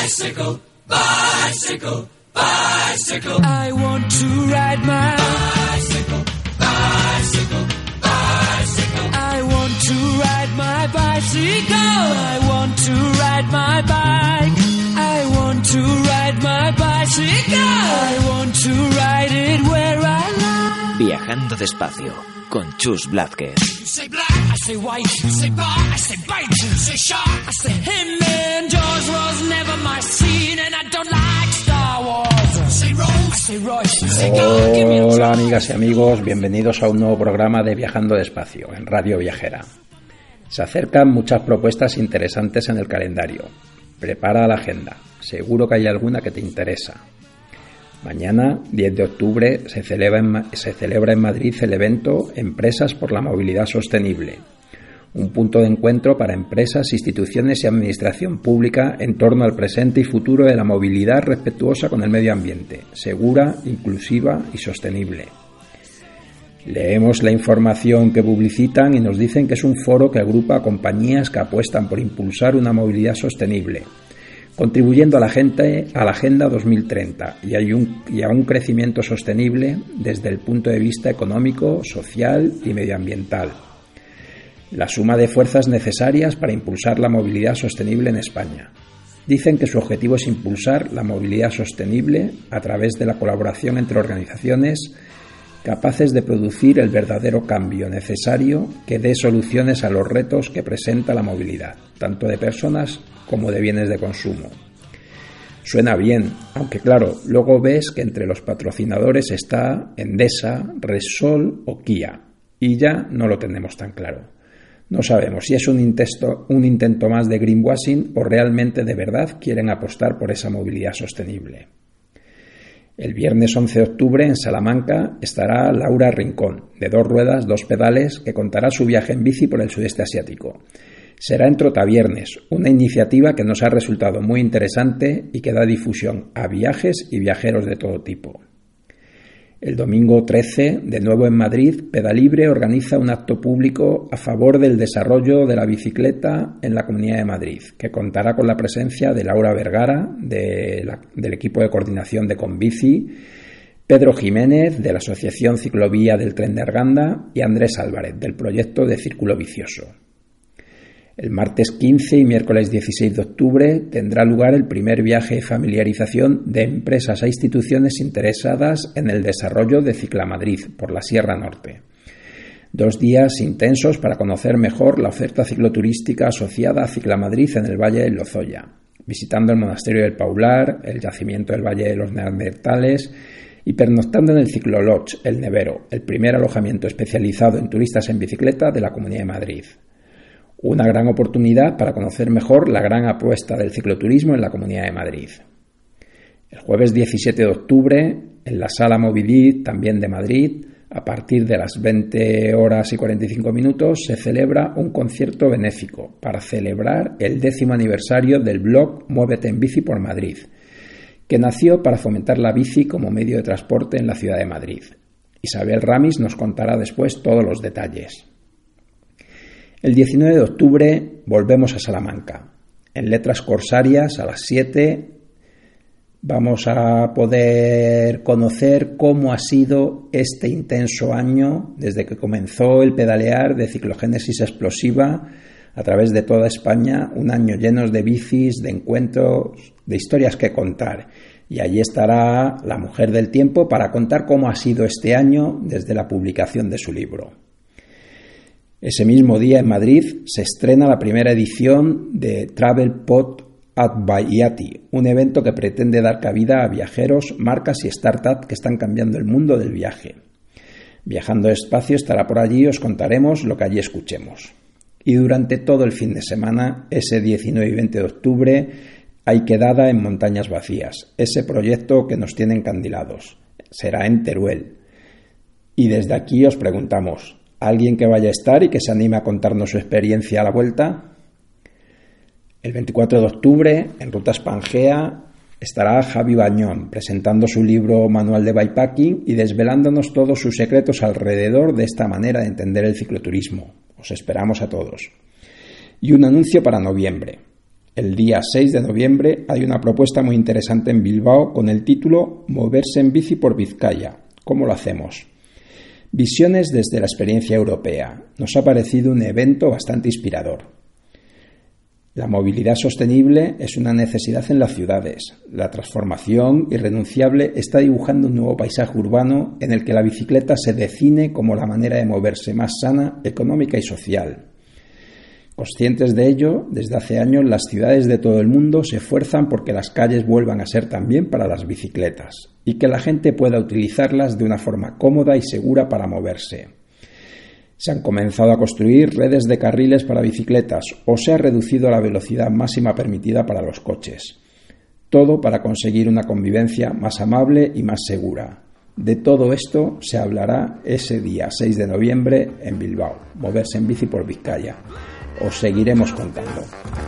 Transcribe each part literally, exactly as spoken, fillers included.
Bicycle, bicycle, bicycle. I want to ride my bicycle, bicycle, bicycle. I want to ride my bicycle. I want to ride my bike. I want to ride my bicycle. I want to ride it where I like. Viajando despacio con Chus Blázquez. You say black, I say white. You say bar, I say bite. You say shark, I say him. And Jaws was never my scene, and I don't like Star Wars. You say Rose, I say Royce. You say God, give me a... Hola amigas y amigos, bienvenidos a un nuevo programa de Viajando despacio en Radio Viajera. Se acercan muchas propuestas interesantes en el calendario. Prepara la agenda, seguro que hay alguna que te interesa. Mañana, diez de octubre, se celebra, en, se celebra en Madrid el evento Empresas por la Movilidad Sostenible, un punto de encuentro para empresas, instituciones y administración pública en torno al presente y futuro de la movilidad respetuosa con el medio ambiente, segura, inclusiva y sostenible. Leemos la información que publicitan y nos dicen que es un foro que agrupa a compañías que apuestan por impulsar una movilidad sostenible, contribuyendo a la, gente, a la Agenda dos mil treinta y a, un, y a un crecimiento sostenible desde el punto de vista económico, social y medioambiental. La suma de fuerzas necesarias para impulsar la movilidad sostenible en España. Dicen que su objetivo es impulsar la movilidad sostenible a través de la colaboración entre organizaciones capaces de producir el verdadero cambio necesario que dé soluciones a los retos que presenta la movilidad, tanto de personas como de bienes de consumo. Suena bien, aunque claro, luego ves que entre los patrocinadores está Endesa, Repsol o Kia, y ya no lo tenemos tan claro. No sabemos si es un intento, un intento más de greenwashing o realmente de verdad quieren apostar por esa movilidad sostenible. El viernes once de octubre en Salamanca estará Laura Rincón, de dos ruedas, dos pedales, que contará su viaje en bici por el sudeste asiático. Será en Trotaviernes, una iniciativa que nos ha resultado muy interesante y que da difusión a viajes y viajeros de todo tipo. El domingo trece, de nuevo en Madrid, Pedalibre organiza un acto público a favor del desarrollo de la bicicleta en la Comunidad de Madrid, que contará con la presencia de Laura Vergara, de la, del equipo de coordinación de Conbici, Pedro Jiménez, de la Asociación Ciclovía del Tren de Arganda, y Andrés Álvarez, del proyecto de Círculo Vicioso. El martes quince y miércoles dieciséis de octubre tendrá lugar el primer viaje de familiarización de empresas a instituciones interesadas en el desarrollo de Ciclamadrid por la Sierra Norte. Dos días intensos para conocer mejor la oferta cicloturística asociada a Ciclamadrid en el Valle del Lozoya, visitando el Monasterio del Paular, el yacimiento del Valle de los Neandertales y pernoctando en el Ciclolodge El Nevero, el primer alojamiento especializado en turistas en bicicleta de la Comunidad de Madrid. Una gran oportunidad para conocer mejor la gran apuesta del cicloturismo en la Comunidad de Madrid. El jueves diecisiete de octubre, en la Sala Movidit, también de Madrid, a partir de las veinte horas y cuarenta y cinco minutos, se celebra un concierto benéfico para celebrar el décimo aniversario del blog Muévete en Bici por Madrid, que nació para fomentar la bici como medio de transporte en la ciudad de Madrid. Isabel Ramis nos contará después todos los detalles. El diecinueve de octubre volvemos a Salamanca. En Letras Corsarias a las siete vamos a poder conocer cómo ha sido este intenso año desde que comenzó el pedalear de ciclogénesis explosiva a través de toda España, un año lleno de bicis, de encuentros, de historias que contar. Y allí estará la Mujer del Tiempo para contar cómo ha sido este año desde la publicación de su libro. Ese mismo día en Madrid se estrena la primera edición de Travel Pod at Vallati, un evento que pretende dar cabida a viajeros, marcas y startups que están cambiando el mundo del viaje. Viajando despacio estará por allí y os contaremos lo que allí escuchemos. Y durante todo el fin de semana, ese diecinueve y veinte de octubre, hay quedada en Montañas Vacías, ese proyecto que nos tiene encandilados. Será en Teruel. Y desde aquí os preguntamos, ¿alguien que vaya a estar y que se anime a contarnos su experiencia a la vuelta? El veinticuatro de octubre, en Rutas Pangea, estará Javi Bañón presentando su libro Manual de Bikepacking y desvelándonos todos sus secretos alrededor de esta manera de entender el cicloturismo. Os esperamos a todos. Y un anuncio para noviembre. El día seis de noviembre hay una propuesta muy interesante en Bilbao con el título Moverse en bici por Vizcaya. ¿Cómo lo hacemos? Visiones desde la experiencia europea. Nos ha parecido un evento bastante inspirador. La movilidad sostenible es una necesidad en las ciudades. La transformación irrenunciable está dibujando un nuevo paisaje urbano en el que la bicicleta se define como la manera de moverse más sana, económica y social. Conscientes de ello, desde hace años las ciudades de todo el mundo se esfuerzan porque las calles vuelvan a ser también para las bicicletas y que la gente pueda utilizarlas de una forma cómoda y segura para moverse. Se han comenzado a construir redes de carriles para bicicletas o se ha reducido la velocidad máxima permitida para los coches. Todo para conseguir una convivencia más amable y más segura. De todo esto se hablará ese día seis de noviembre en Bilbao. Moverse en bici por Vizcaya. Os seguiremos contando.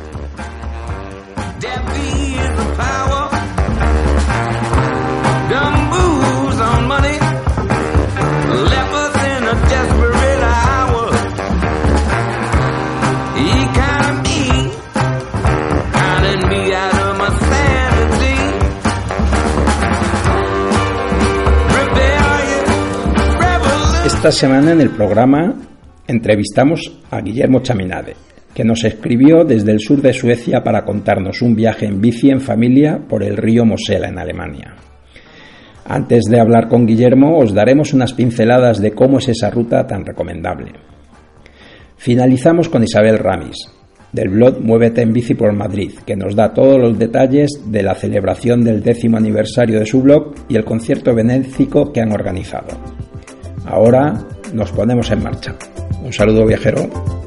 Esta semana en el programa entrevistamos a Guillermo Chaminade, que nos escribió desde el sur de Suecia para contarnos un viaje en bici en familia por el río Mosela en Alemania. Antes de hablar con Guillermo os daremos unas pinceladas de cómo es esa ruta tan recomendable. Finalizamos con Isabel Ramis, del blog Muévete en bici por Madrid, que nos da todos los detalles de la celebración del décimo aniversario de su blog y el concierto benéfico que han organizado. Ahora nos ponemos en marcha. Un saludo viajero.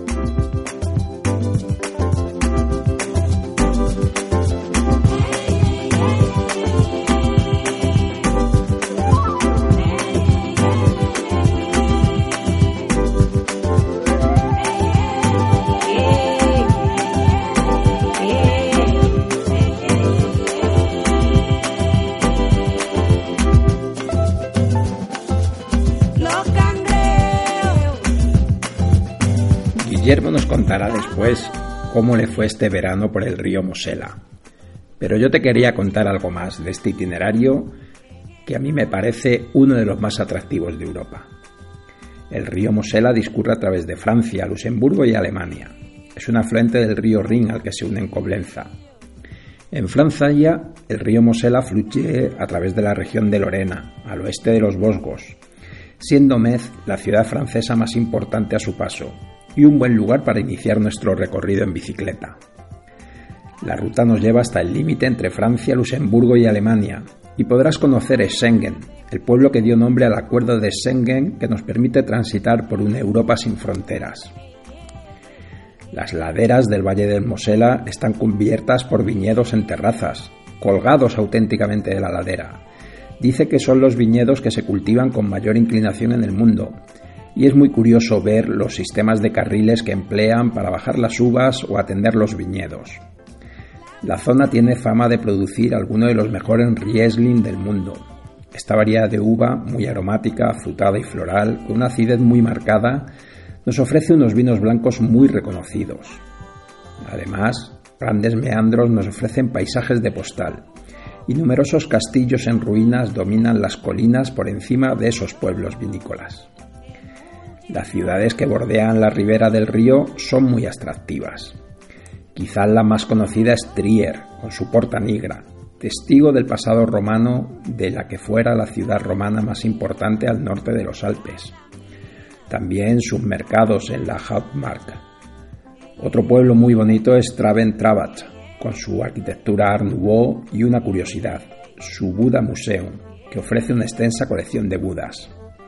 Guillermo nos contará después cómo le fue este verano por el río Mosela. Pero yo te quería contar algo más de este itinerario que a mí me parece uno de los más atractivos de Europa. El río Mosela discurre a través de Francia, Luxemburgo y Alemania. Es un afluente del río Rin al que se une en Coblenza. En Francia, el río Mosela fluye a través de la región de Lorena, al oeste de los Vosgos, siendo Metz la ciudad francesa más importante a su paso y un buen lugar para iniciar nuestro recorrido en bicicleta. La ruta nos lleva hasta el límite entre Francia, Luxemburgo y Alemania y podrás conocer Schengen, el pueblo que dio nombre al acuerdo de Schengen que nos permite transitar por una Europa sin fronteras. Las laderas del Valle del Mosela están cubiertas por viñedos en terrazas, colgados auténticamente de la ladera. Dice que son los viñedos que se cultivan con mayor inclinación en el mundo, y es muy curioso ver los sistemas de carriles que emplean para bajar las uvas o atender los viñedos. La zona tiene fama de producir algunos de los mejores Riesling del mundo. Esta variedad de uva, muy aromática, frutada y floral, con una acidez muy marcada, nos ofrece unos vinos blancos muy reconocidos. Además, grandes meandros nos ofrecen paisajes de postal, y numerosos castillos en ruinas dominan las colinas por encima de esos pueblos vinícolas. Las ciudades que bordean la ribera del río son muy atractivas. Quizás la más conocida es Trier, con su Porta Nigra, testigo del pasado romano de la que fuera la ciudad romana más importante al norte de los Alpes. También sus mercados en la Hauptmark. Otro pueblo muy bonito es Traben-Trabat, con su arquitectura Art Nouveau y una curiosidad, su Buddha Museum, que ofrece una extensa colección de Budas.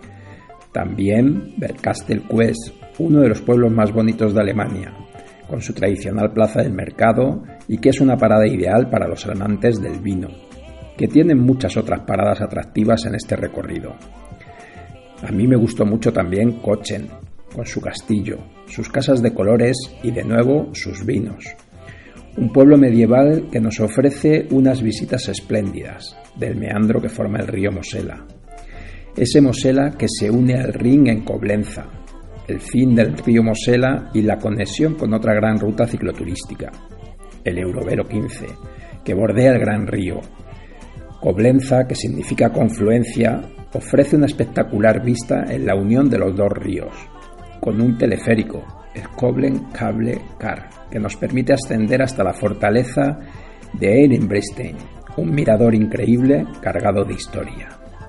También Bernkastel-Kues, uno de los pueblos más bonitos de Alemania, con su tradicional plaza del mercado y que es una parada ideal para los amantes del vino, que tienen muchas otras paradas atractivas en este recorrido. A mí me gustó mucho también Kochen, con su castillo, sus casas de colores y de nuevo sus vinos. Un pueblo medieval que nos ofrece unas visitas espléndidas del meandro que forma el río Mosela. Ese Mosela que se une al Rin en Coblenza, el fin del río Mosela y la conexión con otra gran ruta cicloturística. el Eurovelo quince, que bordea el Gran Río. Coblenza, que significa confluencia, ofrece una espectacular vista en la unión de los dos ríos, con un teleférico, el Koblenz Cable Car, que nos permite ascender hasta la fortaleza de Ehrenbreitstein, un mirador increíble cargado de historia.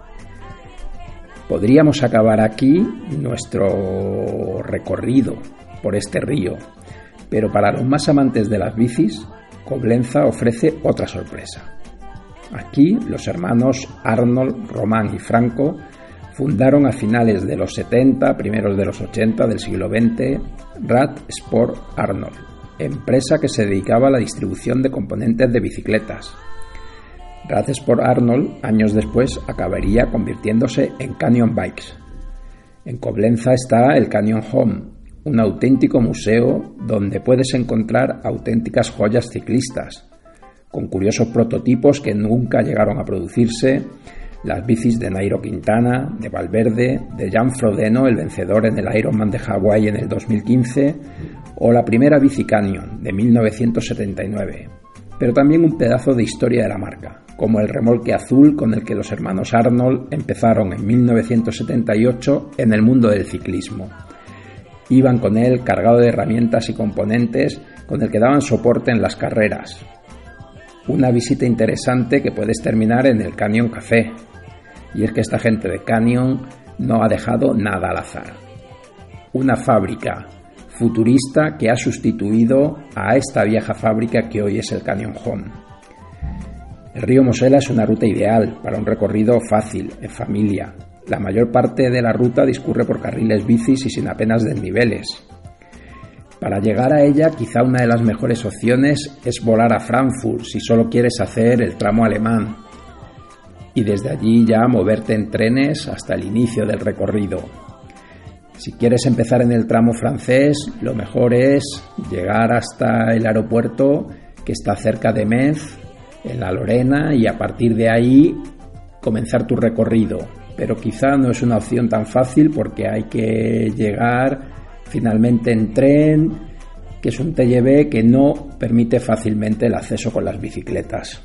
Podríamos acabar aquí nuestro recorrido por este río, pero para los más amantes de las bicis, Coblenza ofrece otra sorpresa. Aquí los hermanos Arnold, Román y Franco fundaron a finales de los setenta, primeros de los ochenta del siglo veinte, Rad Sport Arnold, empresa que se dedicaba a la distribución de componentes de bicicletas. Rad Sport Arnold, años después, acabaría convirtiéndose en Canyon Bikes. En Coblenza está el Canyon Home, un auténtico museo donde puedes encontrar auténticas joyas ciclistas, con curiosos prototipos que nunca llegaron a producirse, las bicis de Nairo Quintana, de Valverde, de Jan Frodeno, el vencedor en el Ironman de Hawái en el dos mil quince, o la primera bici Canyon de mil novecientos setenta y nueve, pero también un pedazo de historia de la marca, como el remolque azul con el que los hermanos Arnold empezaron en mil novecientos setenta y ocho en el mundo del ciclismo. Iban con él cargado de herramientas y componentes con el que daban soporte en las carreras. Una visita interesante que puedes terminar en el Canyon Café. Y es que esta gente de Canyon no ha dejado nada al azar. Una fábrica futurista que ha sustituido a esta vieja fábrica que hoy es el Canyon Home. El río Mosela es una ruta ideal para un recorrido fácil, en familia. La mayor parte de la ruta discurre por carriles bicis y sin apenas desniveles. Para llegar a ella, quizá una de las mejores opciones es volar a Frankfurt si solo quieres hacer el tramo alemán y desde allí ya moverte en trenes hasta el inicio del recorrido. Si quieres empezar en el tramo francés, lo mejor es llegar hasta el aeropuerto que está cerca de Metz, en la Lorena, y a partir de ahí comenzar tu recorrido. Pero quizá no es una opción tan fácil porque hay que llegar finalmente en tren, que es un T G V que no permite fácilmente el acceso con las bicicletas.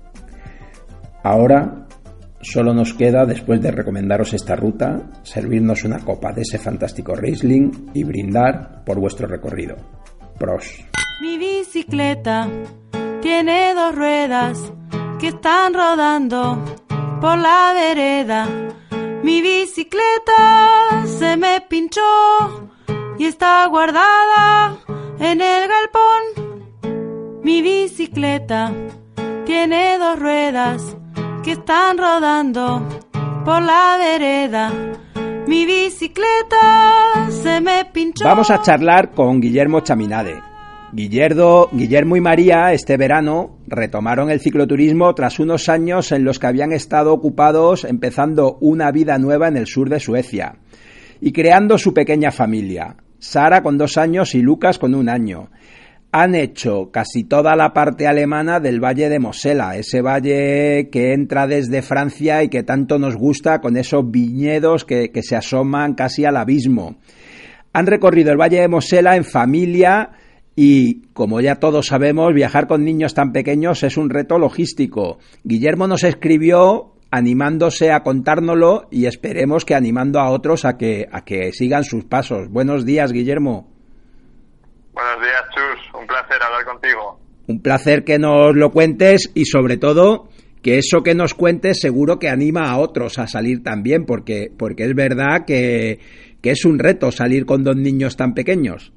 Ahora solo nos queda, después de recomendaros esta ruta, servirnos una copa de ese fantástico Riesling y brindar por vuestro recorrido. Pros. Mi bicicleta tiene dos ruedas que están rodando por la vereda. Mi bicicleta se me pinchó y está guardada en el galpón. Mi bicicleta tiene dos ruedas que están rodando por la vereda. Mi bicicleta se me pinchó. Vamos a charlar con Guillermo Chaminade. Guillermo, Guillermo y María este verano retomaron el cicloturismo tras unos años en los que habían estado ocupados empezando una vida nueva en el sur de Suecia y creando su pequeña familia. Sara con dos años y Lucas con un año. Han hecho casi toda la parte alemana del Valle de Mosela, ese valle que entra desde Francia y que tanto nos gusta, con esos viñedos que, que se asoman casi al abismo. Han recorrido el Valle de Mosela en familia y, como ya todos sabemos, viajar con niños tan pequeños es un reto logístico. Guillermo nos escribió animándose a contárnoslo y esperemos que animando a otros a que, a que sigan sus pasos. Buenos días, Guillermo. Buenos días, Chus. Un placer hablar contigo. Un placer que nos lo cuentes y, sobre todo, que eso que nos cuentes seguro que anima a otros a salir también, porque, porque es verdad que, que es un reto salir con dos niños tan pequeños.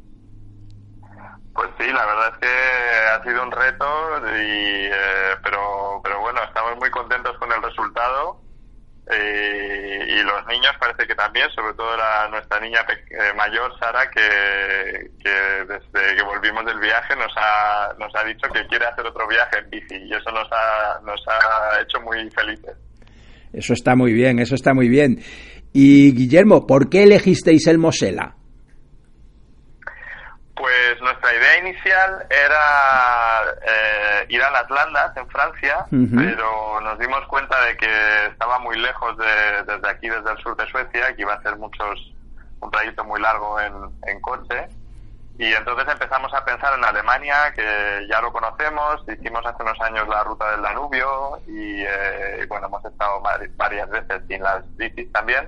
Pues sí, la verdad es que ha sido un reto, y, eh, pero, pero bueno, estamos muy contentos con el resultado. Eh, y los niños parece que también, sobre todo la, nuestra niña pe- eh, mayor, Sara, que, que desde que volvimos del viaje nos ha, nos ha dicho que quiere hacer otro viaje en bici, y eso nos ha, nos ha hecho muy felices. Eso está muy bien, eso está muy bien. Y Guillermo, ¿por qué elegisteis el Mosela? Pues nuestra idea inicial era eh, ir a las Landas, en Francia, uh-huh. pero nos dimos cuenta de que estaba muy lejos de, desde aquí, desde el sur de Suecia, que iba a ser muchos un trayecto muy largo en, en coche, Y entonces empezamos a pensar en Alemania, que ya lo conocemos, hicimos hace unos años la ruta del Danubio y, eh, bueno, hemos estado varias veces sin las bicis también.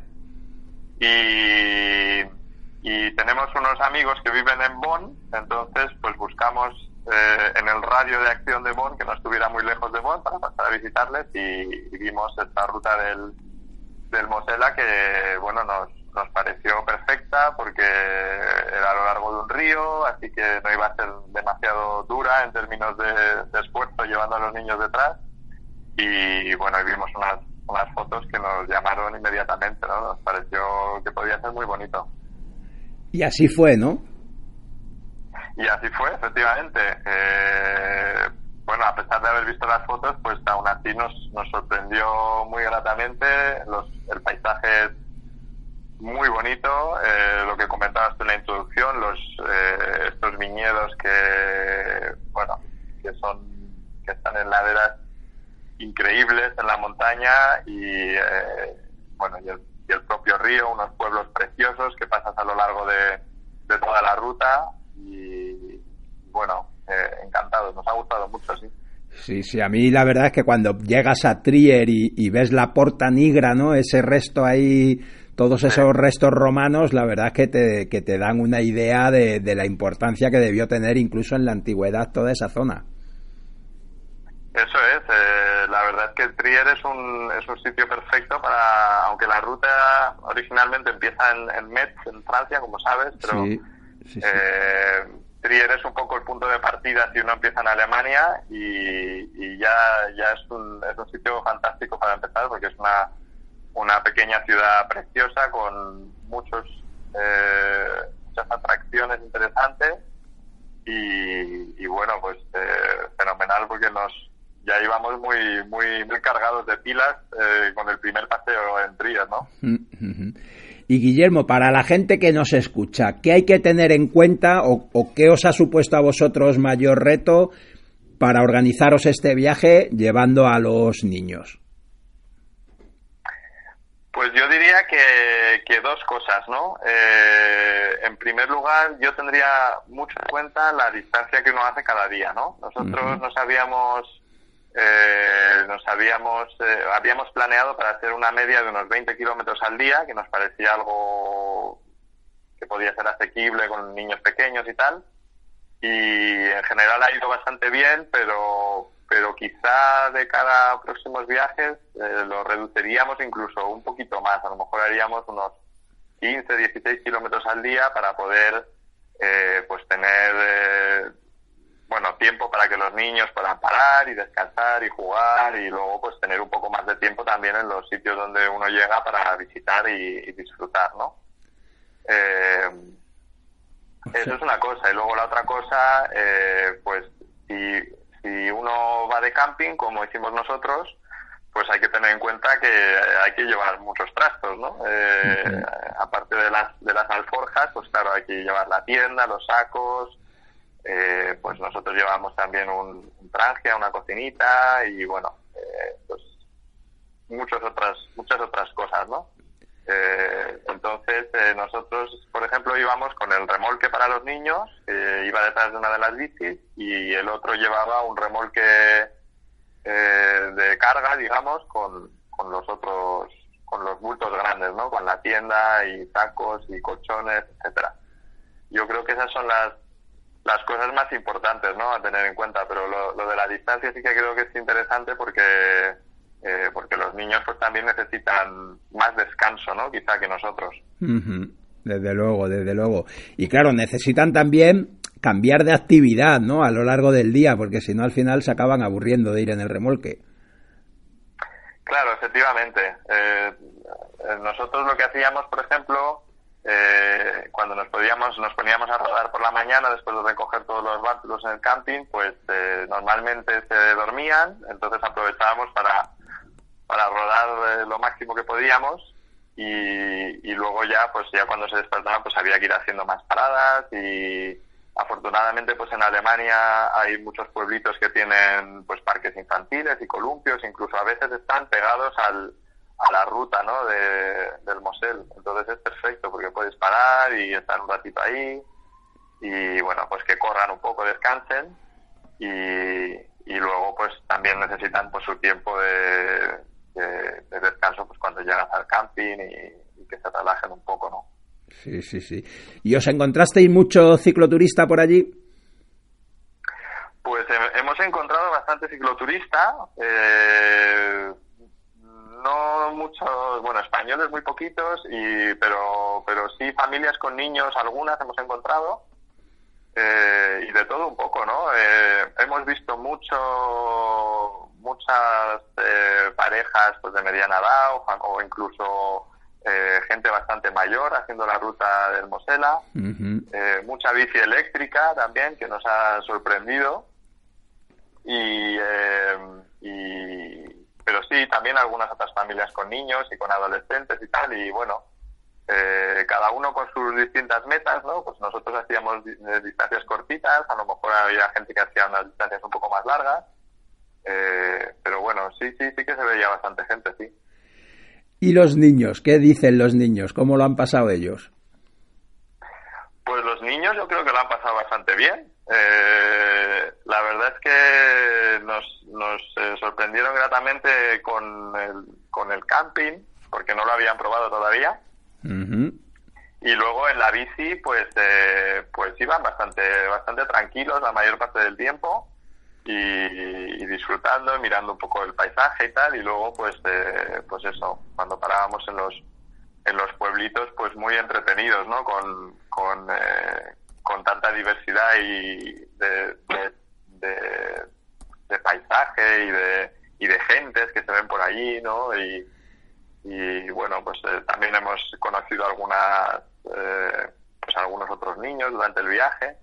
Y, y tenemos unos amigos que viven en Bonn, entonces pues buscamos eh, en el radio de acción de Bonn, que no estuviera muy lejos de Bonn, para pasar a visitarles, y, y vimos esta ruta del, del Mosela que, bueno, nos, nos pareció perfecta porque era a lo largo de un río, así que no iba a ser demasiado dura en términos de, de esfuerzo llevando a los niños detrás. Y bueno, y vimos unas, unas fotos que nos llamaron inmediatamente, ¿no? Nos pareció que podía ser muy bonito. Y así fue, ¿no? Y así fue, efectivamente. Eh, bueno, a pesar de haber visto las fotos, pues aún así nos, nos sorprendió muy gratamente. Los, el paisaje es muy bonito, eh, lo que comentabas tú en la introducción, los eh, estos viñedos que, bueno, que son, que están en laderas increíbles en la montaña, y eh, bueno, y el, y el propio río, unos pueblos preciosos que pasas a lo largo de, de toda la ruta, y bueno, eh, encantados, nos ha gustado mucho, sí. Sí, sí, a mí la verdad es que cuando llegas a Trier y, y ves la Porta Nigra, ¿no? Ese resto ahí, todos esos sí. restos romanos, la verdad es que te, que te dan una idea de, de la importancia que debió tener incluso en la antigüedad toda esa zona. Eso es, eh, la verdad es que Trier es un, es un sitio perfecto para, aunque la ruta originalmente empieza en, en Metz, en Francia, como sabes, pero sí, sí, sí. Eh, Trier es un poco el punto de partida si uno empieza en Alemania, y, y ya, ya es un, es un sitio fantástico para empezar, porque es una, una pequeña ciudad preciosa con muchos, eh, muchas atracciones interesantes, y, y bueno, pues eh, fenomenal, porque nos ya íbamos muy muy muy cargados de pilas eh, con el primer paseo en Trier, ¿no? Y Guillermo, para la gente que nos escucha, ¿qué hay que tener en cuenta o, o qué os ha supuesto a vosotros mayor reto para organizaros este viaje llevando a los niños? Pues yo diría que, que dos cosas, ¿no? Eh, en primer lugar, yo tendría mucho en cuenta la distancia que uno hace cada día, ¿no? Nosotros uh-huh. nos habíamos Eh, nos habíamos eh, habíamos planeado para hacer una media de unos veinte kilómetros al día, que nos parecía algo que podía ser asequible con niños pequeños y tal, y en general ha ido bastante bien, pero pero quizá de cara a próximos viajes eh, lo reduciríamos incluso un poquito más, a lo mejor haríamos unos quince, dieciséis kilómetros al día para poder eh, pues tener eh, bueno, tiempo para que los niños puedan parar y descansar y jugar, y luego pues tener un poco más de tiempo también en los sitios donde uno llega para visitar y, y disfrutar, ¿no? Eh, eso es una cosa. Y luego la otra cosa, eh, pues si, si uno va de camping, como hicimos nosotros, pues hay que tener en cuenta que hay que llevar muchos trastos, ¿no? Eh, uh-huh. Aparte de las, de las alforjas, pues claro, hay que llevar la tienda, los sacos. Eh, pues nosotros llevamos también un, un trangia, una cocinita, y bueno, eh, pues muchas otras muchas otras cosas, ¿no? Eh, entonces eh, nosotros, por ejemplo, íbamos con el remolque para los niños, que iba detrás de una de las bicis, y el otro llevaba un remolque eh, de carga, digamos, con, con los otros, con los bultos grandes, ¿no? Con la tienda y sacos y colchones, etcétera. Yo creo que esas son las las cosas más importantes, ¿no?, a tener en cuenta, pero lo, lo de la distancia sí que creo que es interesante porque eh, porque los niños pues también necesitan más descanso, ¿no?, quizá que nosotros. Uh-huh. Desde luego, desde luego. Y claro, necesitan también cambiar de actividad, ¿no?, a lo largo del día, porque si no al final se acaban aburriendo de ir en el remolque. Claro, efectivamente. Eh, nosotros lo que hacíamos, por ejemplo, Eh, cuando nos podíamos nos poníamos a rodar por la mañana después de recoger todos los bártulos en el camping, pues eh, normalmente se dormían, entonces aprovechábamos para para rodar eh, lo máximo que podíamos, y, y luego ya pues ya cuando se despertaban pues había que ir haciendo más paradas, y afortunadamente pues en Alemania hay muchos pueblitos que tienen pues parques infantiles y columpios, incluso a veces están pegados al a la ruta, ¿no?, de, del Mosel. Entonces es perfecto porque puedes parar y estar un ratito ahí, y bueno, pues que corran un poco, descansen y, y luego pues también necesitan pues su tiempo de, de, de descanso pues cuando llegas al camping y, y que se relajen un poco, ¿no? Sí, sí, sí. ¿Y os encontrasteis mucho cicloturista por allí? Pues he, hemos encontrado bastante cicloturista, eh, no muchos, bueno, españoles muy poquitos, y pero pero sí familias con niños, algunas hemos encontrado, eh, y de todo un poco, ¿no? Eh, hemos visto mucho, muchas eh, parejas pues de mediana edad o, o incluso eh, gente bastante mayor haciendo la ruta del Mosela, uh-huh. eh, mucha bici eléctrica también que nos ha sorprendido. Y, eh, y pero sí, también algunas otras familias con niños y con adolescentes y tal, y bueno, eh, cada uno con sus distintas metas, ¿no? Pues nosotros hacíamos distancias cortitas, a lo mejor había gente que hacía unas distancias un poco más largas, eh, pero bueno, sí, sí, sí que se veía bastante gente, sí. ¿Y los niños? ¿Qué dicen los niños? ¿Cómo lo han pasado ellos? Pues los niños yo creo que lo han pasado bastante bien. Eh, la verdad es que nos, nos eh, sorprendieron gratamente con el, con el camping, porque no lo habían probado todavía. Uh-huh. Y luego en la bici, pues eh, pues iban bastante bastante tranquilos la mayor parte del tiempo y, y disfrutando, mirando un poco el paisaje y tal. Y luego, pues eh, pues eso, cuando parábamos en los en los pueblitos, pues muy entretenidos, ¿no? Con con eh, con tanta diversidad y de, de, de, de paisaje y de y de gentes que se ven por allí, ¿no? Y, y bueno, pues eh, también hemos conocido algunas eh, pues algunos otros niños durante el viaje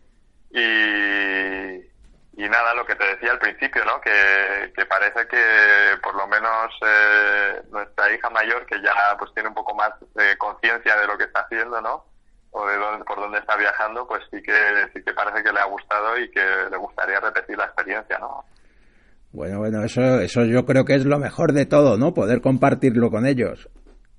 y y nada, lo que te decía al principio, ¿no? Que, que parece que por lo menos eh, nuestra hija mayor, que ya pues tiene un poco más de conciencia de lo que está haciendo, ¿no? O de dónde, por dónde está viajando, pues sí que sí que parece que le ha gustado y que le gustaría repetir la experiencia, ¿no? Bueno, bueno, eso eso yo creo que es lo mejor de todo, ¿no? Poder compartirlo con ellos.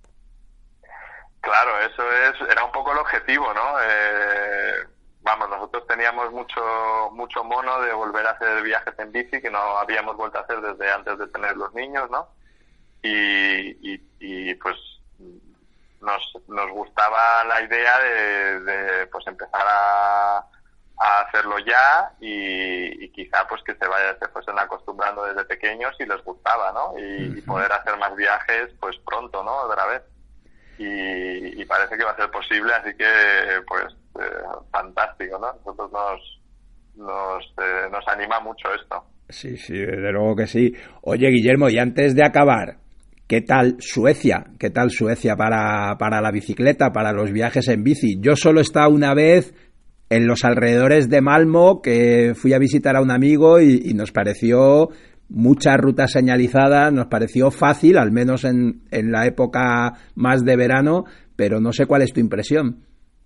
Claro, eso es era un poco el objetivo, ¿no? Eh, vamos, nosotros teníamos mucho mucho mono de volver a hacer viajes en bici que no habíamos vuelto a hacer desde antes de tener los niños, ¿no? Y, y, y pues nos nos gustaba la idea de, de pues empezar a, a hacerlo ya y, y quizá pues que se vaya se fuesen acostumbrando desde pequeños y les gustaba, ¿no? Y, uh-huh. y poder hacer más viajes pues pronto, ¿no? Otra vez. Y, y parece que va a ser posible, así que pues eh, fantástico, ¿no? Nosotros nos nos eh, nos anima mucho esto. Sí, sí, desde luego que sí. Oye, Guillermo, y antes de acabar, ¿qué tal Suecia? ¿Qué tal Suecia para, para la bicicleta, para los viajes en bici? Yo solo he estado una vez en los alrededores de Malmö, que fui a visitar a un amigo y, y nos pareció muchas rutas señalizadas, nos pareció fácil, al menos en, en la época más de verano, pero no sé cuál es tu impresión.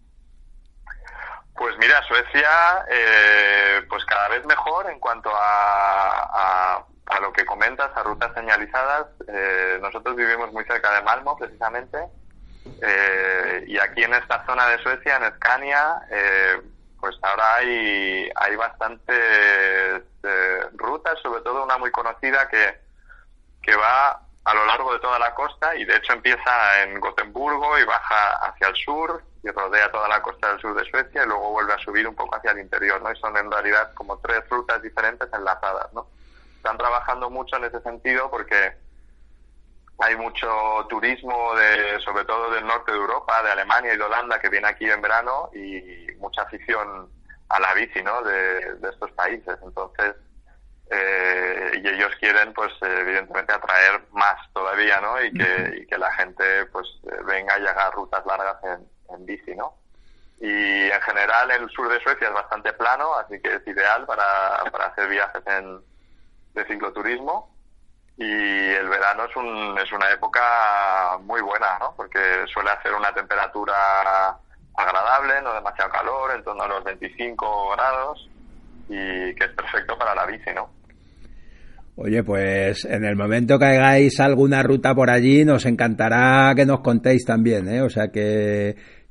Pues mira, Suecia, eh, pues cada vez mejor en cuanto a, a, a lo que comentas, a rutas señalizadas. Eh, nosotros vivimos muy cerca de Malmö, precisamente, eh, y aquí en esta zona de Suecia, en Scania, eh, pues ahora hay hay bastantes eh, rutas, sobre todo una muy conocida que que va a lo largo de toda la costa y de hecho empieza en Gotemburgo y baja hacia el sur y rodea toda la costa del sur de Suecia y luego vuelve a subir un poco hacia el interior, ¿no? Y son en realidad como tres rutas diferentes enlazadas, ¿no? Están trabajando mucho en ese sentido porque hay mucho turismo, de sobre todo del norte de Europa, de Alemania y de Holanda, que viene aquí en verano y mucha afición a la bici, ¿no? De, de estos países. Entonces, eh, y ellos quieren, pues, evidentemente atraer más todavía, ¿no? Y que, y que la gente, pues, venga y haga rutas largas en, en bici, ¿no? Y en general el sur de Suecia es bastante plano, así que es ideal para, para hacer viajes en, de cicloturismo. Y el verano es un es una época muy buena, ¿no? Porque suele hacer una temperatura agradable, no demasiado calor, en torno a los veinticinco grados, y que es perfecto para la bici, ¿no? Oye, pues en el momento que hagáis alguna ruta por allí, nos encantará que nos contéis también, ¿eh? O sea que,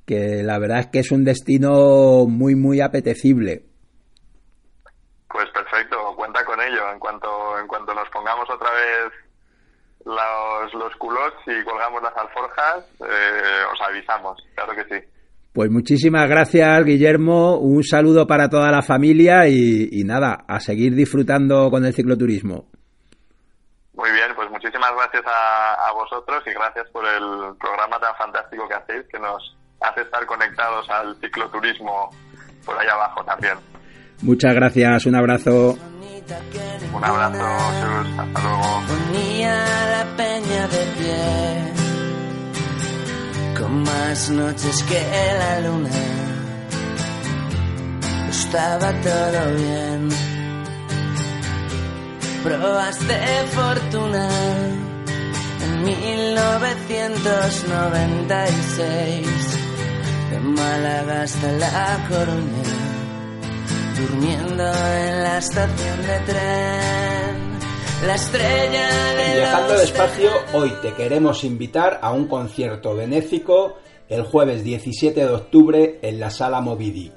que la verdad es que es un destino muy, muy apetecible. Pues perfecto, cuenta con ello. En cuanto en cuanto nos pongamos otra vez los, los culots y colgamos las alforjas, eh, os avisamos, claro que sí. Pues muchísimas gracias, Guillermo, un saludo para toda la familia y, y nada, a seguir disfrutando con el cicloturismo. Muy bien, pues muchísimas gracias a, a vosotros y gracias por el programa tan fantástico que hacéis, que nos hace estar conectados al cicloturismo por ahí abajo también. Muchas gracias, un abrazo. Un abrazo, Jesús, hasta luego. Ponía la peña de pie, con más noches que la luna. Estaba todo bien. Pruebas de fortuna en mil novecientos noventa y seis, de Málaga hasta La Coruña, durmiendo en la estación de tren, la estrella de Viajando los despacio, tejanos. hoy te queremos invitar a un concierto benéfico el jueves diecisiete de octubre en la Sala Moby Dick.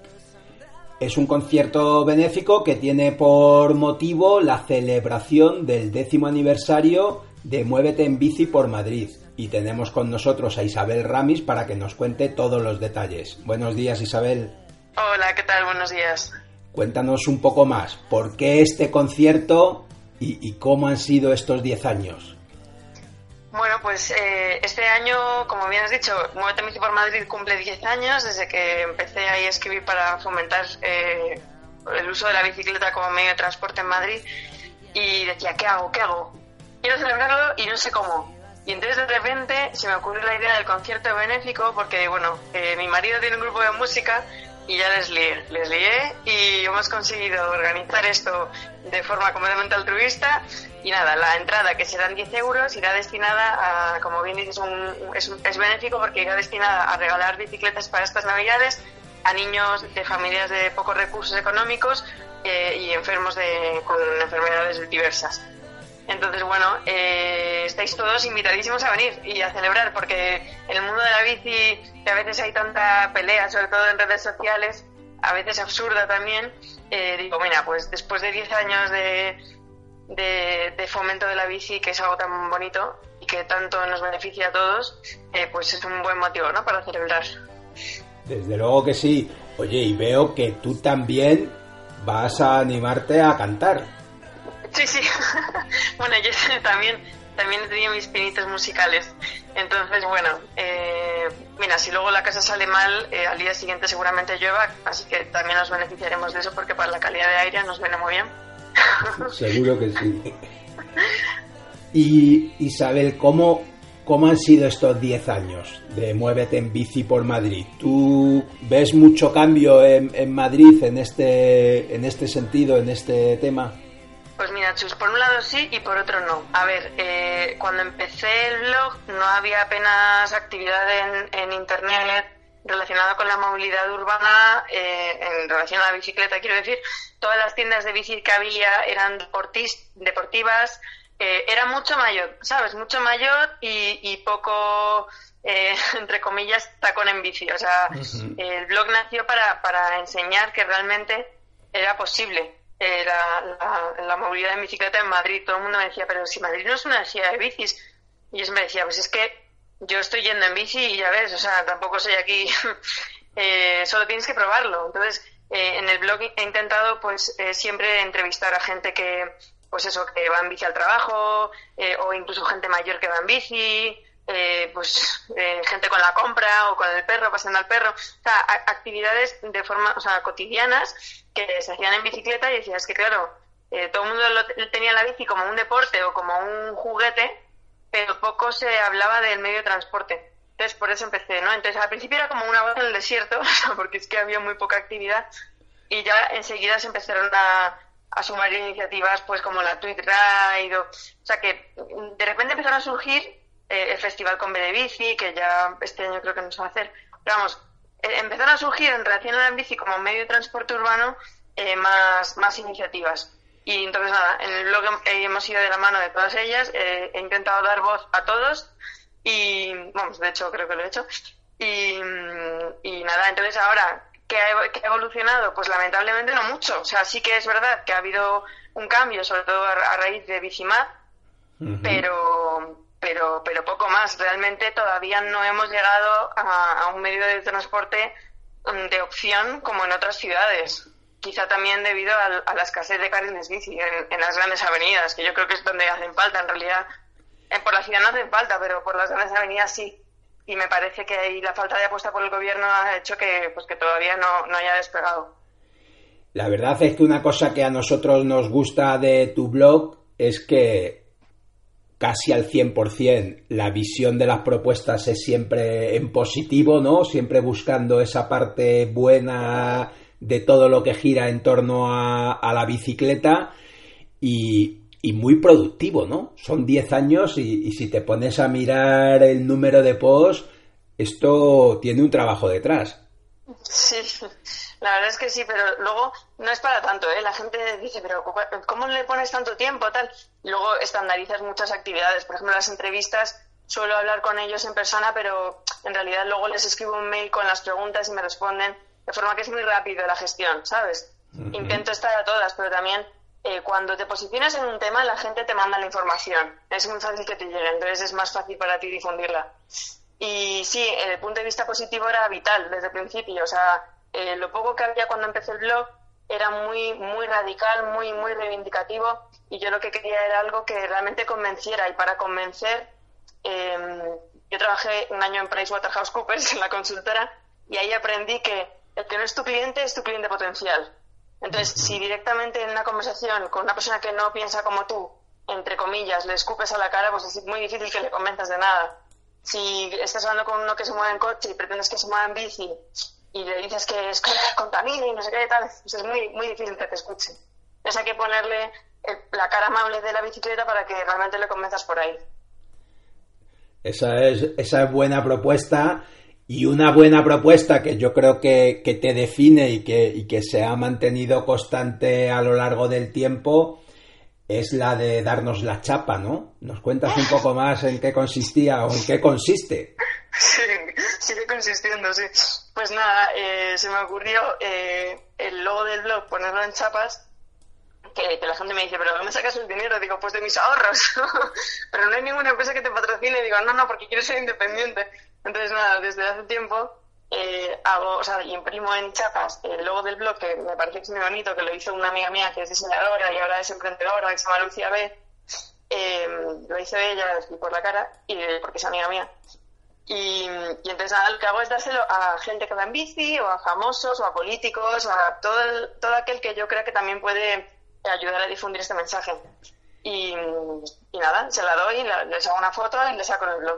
Es un concierto benéfico que tiene por motivo la celebración del décimo aniversario de Muévete en Bici por Madrid. Y tenemos con nosotros a Isabel Ramis para que nos cuente todos los detalles. Buenos días, Isabel. Hola, ¿qué tal? Buenos días. Cuéntanos un poco más, ¿por qué este concierto y, y cómo han sido estos diez años? Bueno, pues eh, este año, como bien has dicho, Muévete en Bici por Madrid cumple diez años desde que empecé ahí a escribir para fomentar eh, el uso de la bicicleta como medio de transporte en Madrid, y decía, ¿qué hago? ¿Qué hago? Quiero celebrarlo y no sé cómo. Y entonces de repente se me ocurrió la idea del concierto benéfico porque, bueno, eh, mi marido tiene un grupo de música y ya les lié, les lié y hemos conseguido organizar esto de forma completamente altruista. Y nada, la entrada, que serán diez euros, irá destinada a, como bien dices, un, es, es benéfico porque irá destinada a regalar bicicletas para estas navidades a niños de familias de pocos recursos económicos eh, y enfermos de, con enfermedades diversas. Entonces, bueno, eh, estáis todos invitadísimos a venir y a celebrar, porque en el mundo de la bici, que a veces hay tanta pelea, sobre todo en redes sociales, a veces absurda también, eh, digo, mira, pues después de diez años de, de, de fomento de la bici, que es algo tan bonito y que tanto nos beneficia a todos, eh, pues es un buen motivo, ¿no?, para celebrar. Desde luego que sí. Oye, y veo que tú también vas a animarte a cantar. Sí, sí. Bueno, yo también, también he tenido mis pinitos musicales. Entonces, bueno, eh, mira, si luego la cosa sale mal, eh, al día siguiente seguramente llueva, así que también nos beneficiaremos de eso porque para la calidad de aire nos viene muy bien. Seguro que sí. Y Isabel, ¿cómo, cómo han sido estos diez años de Muévete en Bici por Madrid? ¿Tú ves mucho cambio en, en Madrid en este, en este sentido, en este tema? Pues mira, Chus, por un lado sí y por otro no. A ver, eh, cuando empecé el blog no había apenas actividad en, en internet relacionada con la movilidad urbana, eh, en relación a la bicicleta, quiero decir. Todas las tiendas de bici que había eran deportis, deportivas, eh, era mucho mayor, ¿sabes? Mucho mayor y, y poco, eh, entre comillas, tacón en bici. O sea, uh-huh. El blog nació para, para enseñar que realmente era posible Eh, la, la, la movilidad en bicicleta en Madrid. Todo el mundo me decía, pero si Madrid no es una ciudad de bicis. Y yo me decía, pues es que yo estoy yendo en bici y ya ves, o sea, tampoco soy aquí, eh, solo tienes que probarlo. Entonces, eh, en el blog he intentado pues eh, siempre entrevistar a gente que, pues eso, que va en bici al trabajo, eh, o incluso gente mayor que va en bici, eh, pues eh, gente con la compra o con el perro, pasando al perro, o sea, a, actividades de forma, o sea, cotidianas que se hacían en bicicleta. Y decías que claro, eh, todo el mundo lo, tenía la bici como un deporte o como un juguete, pero poco se hablaba del medio de transporte. Entonces por eso empecé, ¿no? Entonces al principio era como una voz en el desierto, porque es que había muy poca actividad, y ya enseguida se empezaron a, a sumar iniciativas pues como la Tweet Ride, o, o sea que de repente empezaron a surgir eh, el Festival con B de Bici, que ya este año creo que nos va a hacer, pero vamos, empezaron a surgir en relación a la bici como medio de transporte urbano eh, más, más iniciativas. Y entonces nada, en el blog eh, hemos ido de la mano de todas ellas, eh, he intentado dar voz a todos y, vamos, de hecho creo que lo he hecho, Y, y nada, entonces ahora, ¿qué ha, ¿qué ha evolucionado? Pues lamentablemente no mucho. O sea, sí que es verdad que ha habido un cambio, sobre todo a, a raíz de Bicimad, uh-huh. pero, pero, pero poco más. Realmente todavía no hemos llegado a, a un medio de transporte de opción como en otras ciudades. Quizá también debido a, a la escasez de carriles bici en, en las grandes avenidas, que yo creo que es donde hacen falta. En realidad, eh, por la ciudad no hacen falta, pero por las grandes avenidas sí. Y me parece que ahí la falta de apuesta por el gobierno ha hecho que, pues, que todavía no, no haya despegado. La verdad es que una cosa que a nosotros nos gusta de tu blog es que casi al cien por ciento la visión de las propuestas es siempre en positivo, ¿no? Siempre buscando esa parte buena de todo lo que gira en torno a, a la bicicleta y... Y muy productivo, ¿no? Son diez años y, y si te pones a mirar el número de posts, esto tiene un trabajo detrás. Sí, la verdad es que sí, pero luego no es para tanto, ¿eh? La gente dice, pero ¿cómo le pones tanto tiempo, tal? Y luego estandarizas muchas actividades. Por ejemplo, las entrevistas, suelo hablar con ellos en persona, pero en realidad luego les escribo un mail con las preguntas y me responden, de forma que es muy rápido la gestión, ¿sabes? Uh-huh. Intento estar a todas, pero también... Eh, cuando te posicionas en un tema, la gente te manda la información. Es muy fácil que te llegue, entonces es más fácil para ti difundirla. Y sí, el punto de vista positivo era vital desde el principio. O sea, eh, lo poco que había cuando empecé el blog era muy, muy radical, muy, muy reivindicativo. Y yo lo que quería era algo que realmente convenciera. Y para convencer, eh, yo trabajé un año en PricewaterhouseCoopers, en la consultora, y ahí aprendí que el que no es tu cliente es tu cliente potencial. Entonces, si directamente en una conversación con una persona que no piensa como tú, entre comillas, le escupes a la cara, pues es muy difícil que le convenzas de nada. Si estás hablando con uno que se mueve en coche y pretendes que se mueva en bici y le dices que es que contamina y no sé qué tal, pues es muy, muy difícil que te escuche. Entonces hay que ponerle el, la cara amable de la bicicleta para que realmente le convenzas por ahí. Esa es, esa es buena propuesta. Y una buena propuesta que yo creo que, que te define y que, y que se ha mantenido constante a lo largo del tiempo es la de darnos la chapa, ¿no? ¿Nos cuentas un poco más en qué consistía o en qué consiste? Sí, sigue consistiendo, sí. Pues nada, eh, se me ocurrió eh, el logo del blog ponerlo en chapas, que, que la gente me dice, ¿pero dónde sacas el dinero? Digo, pues de mis ahorros. Pero no hay ninguna empresa que te patrocine. Digo, no, no, porque quiero ser independiente. Entonces, nada, desde hace tiempo eh, hago, o sea, imprimo en chapas el logo del blog, que me parece que es muy bonito, que lo hizo una amiga mía que es diseñadora y ahora es emprendedora, que se llama Lucia B. Eh, lo hizo ella por la cara, y porque es amiga mía. Y, y entonces, nada, lo que hago es dárselo a gente que va en bici, o a famosos, o a políticos, o a todo, el, todo aquel que yo creo que también puede ayudar a difundir este mensaje. Y, y nada, se la doy, les hago una foto y les saco en el blog.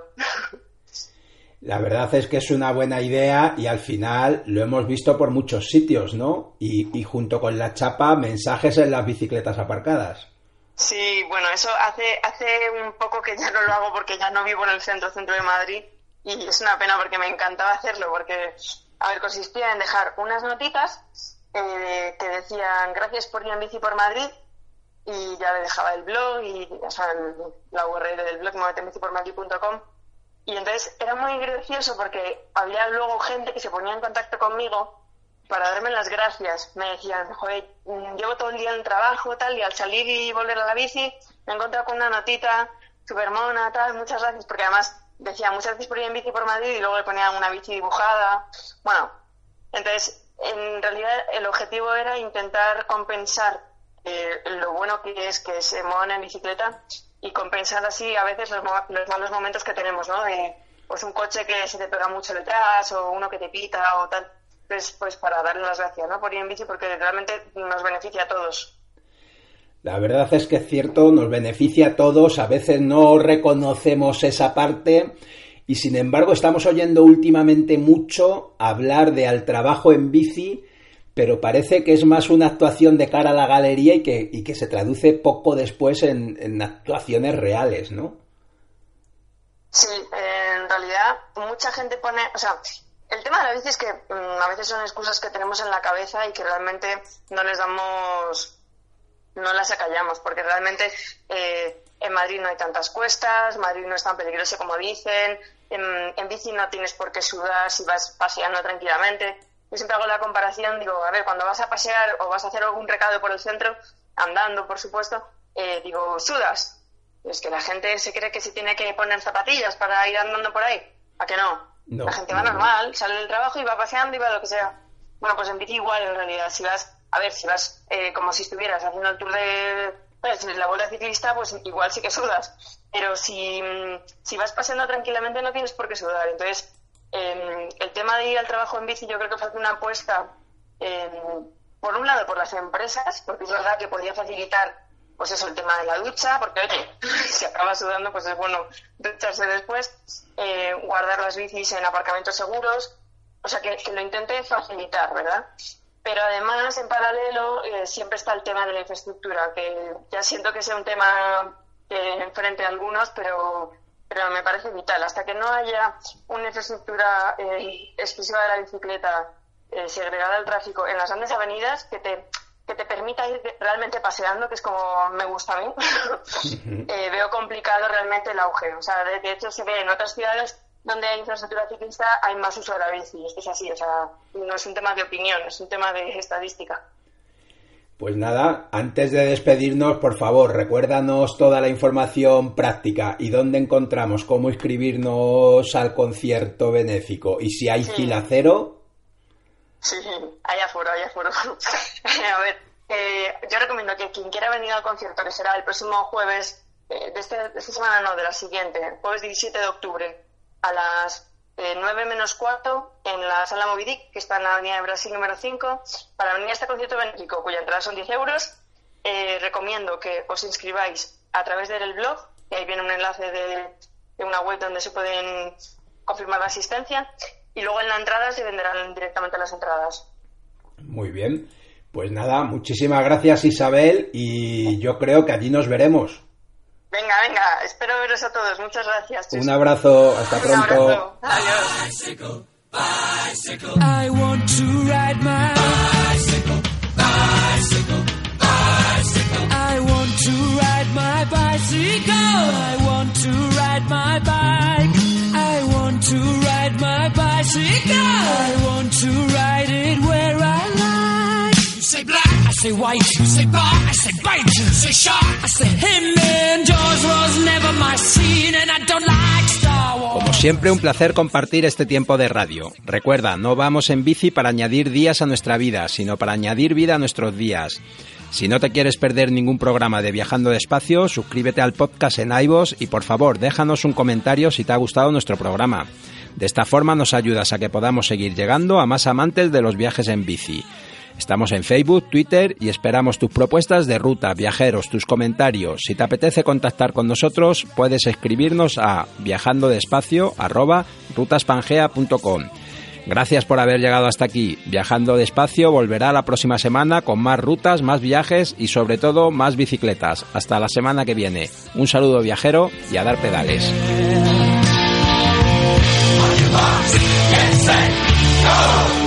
La verdad es que es una buena idea y al final lo hemos visto por muchos sitios, ¿no? Y, y junto con la chapa, mensajes en las bicicletas aparcadas. Sí, bueno, eso hace hace un poco que ya no lo hago porque ya no vivo en el centro, centro de Madrid, y es una pena porque me encantaba hacerlo, porque, a ver, consistía en dejar unas notitas eh, que decían gracias por ir en bici por Madrid, y ya le dejaba el blog, y o sea, el, la U R L del blog, movete en bici por madrid punto com. Y entonces era muy gracioso porque había luego gente que se ponía en contacto conmigo para darme las gracias. Me decían, joder, llevo todo el día en el trabajo, tal, y al salir y volver a la bici me he encontrado con una notita súper mona, tal, muchas gracias, porque además decía muchas gracias por ir en bici por Madrid y luego le ponían una bici dibujada. Bueno, entonces en realidad el objetivo era intentar compensar eh, lo bueno que es que se muevan en bicicleta y compensar así a veces los, los malos momentos que tenemos, ¿no? De, pues un coche que se te pega mucho detrás o uno que te pita o tal. Pues, pues para darle las gracias, ¿no? Por ir en bici, porque realmente nos beneficia a todos. La verdad es que es cierto, nos beneficia a todos, a veces no reconocemos esa parte y sin embargo estamos oyendo últimamente mucho hablar de al trabajo en bici, pero parece que es más una actuación de cara a la galería y que, y que se traduce poco después en, en actuaciones reales, ¿no? Sí, en realidad mucha gente pone, o sea, el tema de la bici es que mmm, a veces son excusas que tenemos en la cabeza y que realmente no les damos, no las acallamos, porque realmente eh, en Madrid no hay tantas cuestas, Madrid no es tan peligroso como dicen, en, en bici no tienes por qué sudar si vas paseando tranquilamente. Yo siempre hago la comparación, digo, a ver, cuando vas a pasear o vas a hacer algún recado por el centro, andando, por supuesto, eh, digo, ¿sudas? Es que la gente se cree que se tiene que poner zapatillas para ir andando por ahí. ¿A que no? No, la gente va no, normal, sale del trabajo y va paseando y va lo que sea. Bueno, pues en bici igual en realidad. Si vas, a ver, si vas eh, como si estuvieras haciendo el tour de... Pues, la vuelta ciclista, pues igual sí que sudas. Pero si, si vas paseando tranquilamente no tienes por qué sudar. Entonces, eh, el tema de ir al trabajo en bici yo creo que fue una apuesta, eh, por un lado por las empresas, porque es verdad que podía facilitar pues eso, el tema de la ducha, porque oye, si acabas sudando pues es bueno ducharse después, eh, guardar las bicis en aparcamientos seguros, o sea que, que lo intente facilitar, ¿verdad? Pero además, en paralelo, eh, siempre está el tema de la infraestructura, que ya siento que sea un tema que enfrente a algunos, pero, pero me parece vital. Hasta que no haya una infraestructura eh, exclusiva de la bicicleta, eh, segregada al tráfico en las grandes avenidas, que te... que te permita ir realmente paseando, que es como me gusta a mí, eh, veo complicado realmente el auge. O sea, de, de hecho se ve en otras ciudades donde hay infraestructura ciclista, hay más uso de la bici. Esto es así, o sea, no es un tema de opinión, es un tema de estadística. Pues nada, antes de despedirnos, por favor, recuérdanos toda la información práctica y dónde encontramos, cómo inscribirnos al concierto benéfico. Y si hay sí. fila cero... Sí, hay aforo, hay aforo. A ver, eh, yo recomiendo que quien quiera venir al concierto, que será el próximo jueves, eh, de, este, de esta semana no, de la siguiente, jueves diecisiete de octubre, a las eh, nueve menos cuarto, en la Sala Movidic, que está en la Avenida de Brasil número cinco, para venir a este concierto benéfico, cuya entrada son diez euros, eh, recomiendo que os inscribáis a través del blog, que ahí viene un enlace de, de una web donde se pueden confirmar la asistencia. Y luego en la entrada se venderán directamente las entradas. Muy bien. Pues nada, muchísimas gracias Isabel y yo creo que allí nos veremos. Venga, venga, espero veros a todos. Muchas gracias. Un abrazo, hasta pronto. Un abrazo. Adiós. Bicycle, bicycle. I want to ride my bicycle, bicycle, bicycle. I want to ride my bicycle. I want to ride my bike. I want to ride my bicycle. I want to ride it where I like. You say black, I say white. You say bar, I say bite. You say shark, I say him. And Jaws was never my scene, and I don't like Star Wars. Como siempre, un placer compartir este tiempo de radio. Recuerda, no vamos en bici para añadir días a nuestra vida, sino para añadir vida a nuestros días. Si no te quieres perder ningún programa de Viajando Despacio, suscríbete al podcast en iVoox y por favor déjanos un comentario si te ha gustado nuestro programa. De esta forma nos ayudas a que podamos seguir llegando a más amantes de los viajes en bici. Estamos en Facebook, Twitter y esperamos tus propuestas de ruta, viajeros, tus comentarios. Si te apetece contactar con nosotros, puedes escribirnos a viajandodespacio arroba rutaspangea punto com. Gracias por haber llegado hasta aquí. Viajando Despacio volverá la próxima semana con más rutas, más viajes y sobre todo más bicicletas. Hasta la semana que viene. Un saludo viajero y a dar pedales. Get set, go!